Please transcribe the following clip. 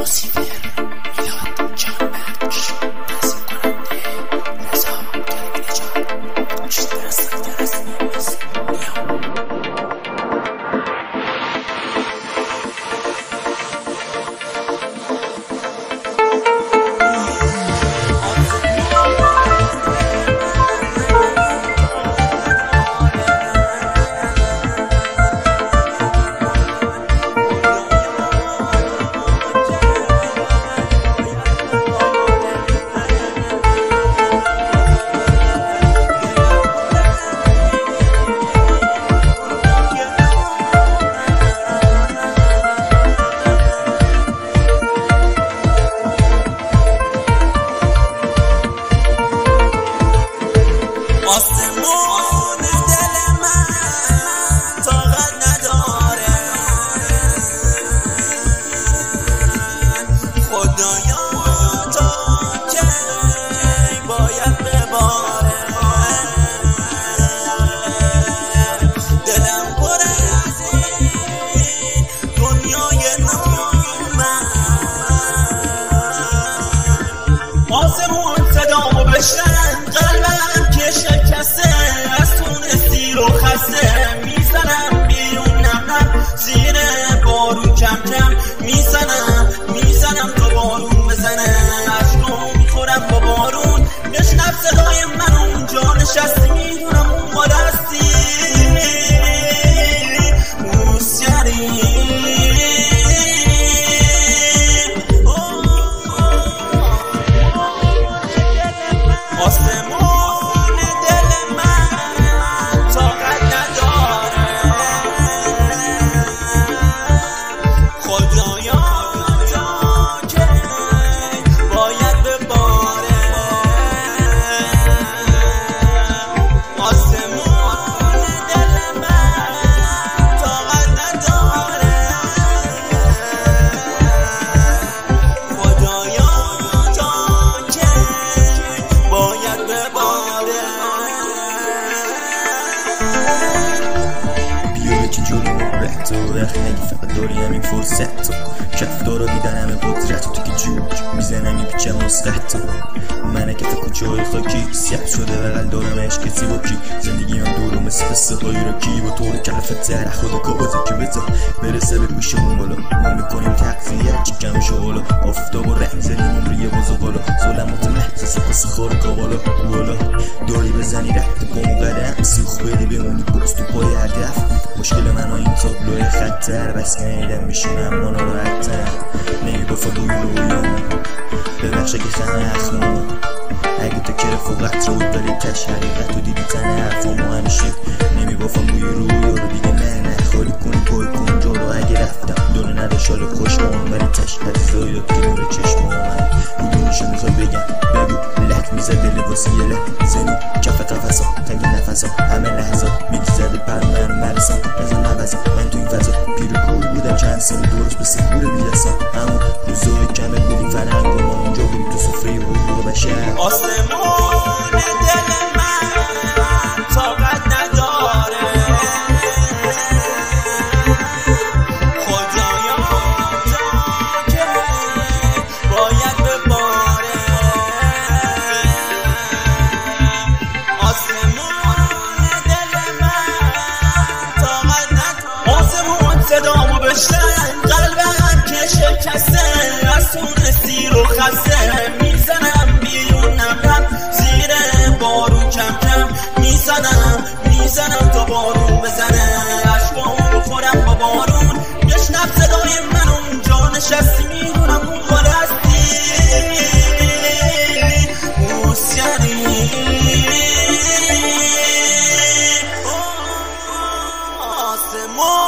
لوسیفر میلاد جانبخش تحصیل کننده رضا کلبی نجات بیشتر از ساختر از نیاز آسمون دل من طاقت نداره خدایا تا که باید بباره دلم پر از این دنیای نامن آسمون صدامو بشنن قلبم که شکسته از تونستی رو خسته میزنم بیرون نم زیر بارون کم کم میزنم تا بارون بزنه عشقو میخورم با بارون بشنو صدای من اونجا نشستی میدونم اون بالا هستی آسمون دل من طاقت نداره خدایا تا که باید بباره آسمون دل من طاقت نداره خدایا تا که باید بباره بیا یکی جلو رد و رخ نگی فقط داری همین فرصت کف دارا دیدن همه قدرت تو که جوک میزنم پیچه مستحت من کف کوچه های خاکی سیب شده بغل دارم عشق کسی با کی زندگی هم دورو مثل قصه های را کی با طور کلفت زهر خود کابازه که بزا برسه به گوشمون بالا ما میکنیم تقضیه چی کم شوالا آفتاب و رنگ زنیم عمریه باز و بالا ظلمات محسس قصه خور کابالا بالا داری بزنی رد گم و قدم سوخ بده بمونی بکس تو پای هدف مشکل من این تابلوی خطر بس که نیدم میشونم ما ناراحت‌تر نمیبافا بوی رویام ببخشه که خمه اخمون اگه تو که رفاقت رو داری تش حقیقت رو دیدی تن حرفامو همیشه نمیبافم بوی رویا رو دیگه نه خالی کنی پای کن جالو اگه رفتم دونه نداشت حالا خوش مامان ولی تش دستایات که نور چشم آمد کدومشو میخوای بگم بگو لک میزد دل واسه یه لک زنی کف قفصا تنگ نفسا همه لحظات میگذده پر من مرسم نزن نوزم من تو این فضا پیر کور بودم چند سال درست به سهور بیدستم اما روزای کمه بودیم فرنگ و ما اونجا بودیم تو سفره حقوق بشر آسمون دل من طاقت نداره خدایا تا که باید بباره آسمون دل من طاقت نداره آسمون صدامو بشنن قلبم که شکسته از تونستی رو خسته میزنم بیرون نم زیر بارون کم کم میزنم تا بارون بزنه عشقامو میخورم با بارون بشنو صدای من اونجا نشستی میدونم اون بالا هستی موسیقی آسمون